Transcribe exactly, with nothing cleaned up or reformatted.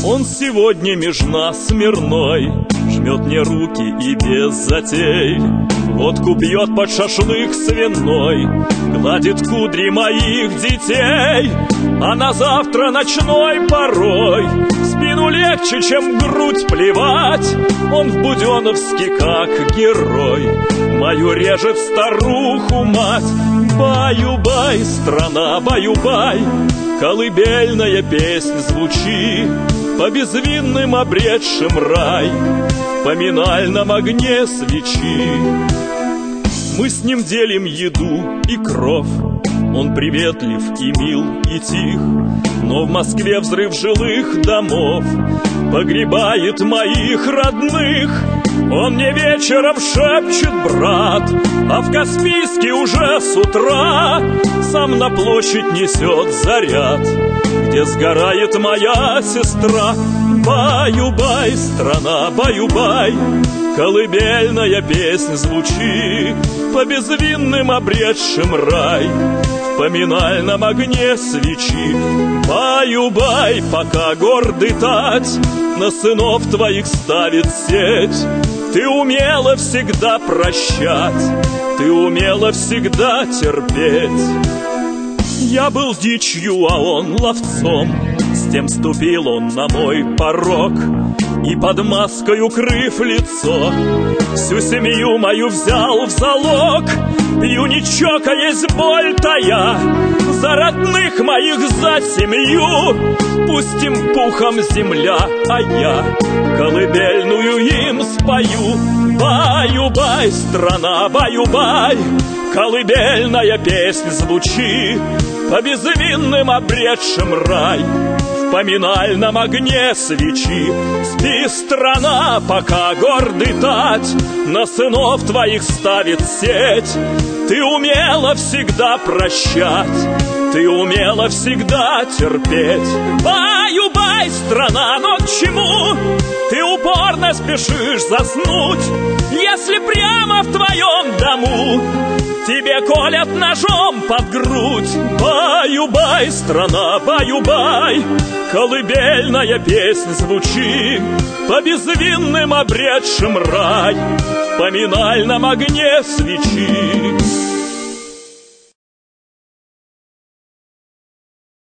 Он сегодня меж нас мирной жмет мне руки и без затей. Водку пьет под шашлык свиной, гладит кудри моих детей. А на завтра ночной порой в спину легче, чем грудь плевать. Он в Буденновске как герой мою режет старуху мать. Баю-бай, страна, баю-бай, колыбельная песня звучи по безвинным обретшим рай, в поминальном огне свечи. Мы с ним делим еду и кров, он приветлив и мил и тих. Но в Москве взрыв жилых домов погребает моих родных. Он мне вечером шепчет: брат, а в Каспийске уже с утра сам на площадь несет заряд, где сгорает моя сестра. Баю-бай, страна, баю-бай, колыбельная песня звучит по безвинным обретшим рай, в поминальном огне свечи. Баю-бай, пока гордый тать на сынов твоих ставит сеть. Ты умела всегда прощать, ты умела всегда терпеть. Я был дичью, а он ловцом, с тем ступил он на мой порог. И под маской укрыв лицо, всю семью мою взял в залог. Пью не чокаясь, боль тая, за родных моих, за семью. Пусть им пухом земля, а я колыбельную им спою. Баю-бай, страна, баю-бай, колыбельная песня звучи по безвинным обретшим рай, в поминальном огне свечи. Спи, страна, пока гордый тать на сынов твоих ставит сеть. Ты умела всегда прощать, ты умела всегда терпеть. Баю-бай, страна, но к чему ты упорно спешишь заснуть, если прямо в твоем дому тебе колят ножом под грудь? Баю-бай, страна, баю-бай, колыбельная песня звучит по безвинным обретшим рай, в поминальном огне свечи.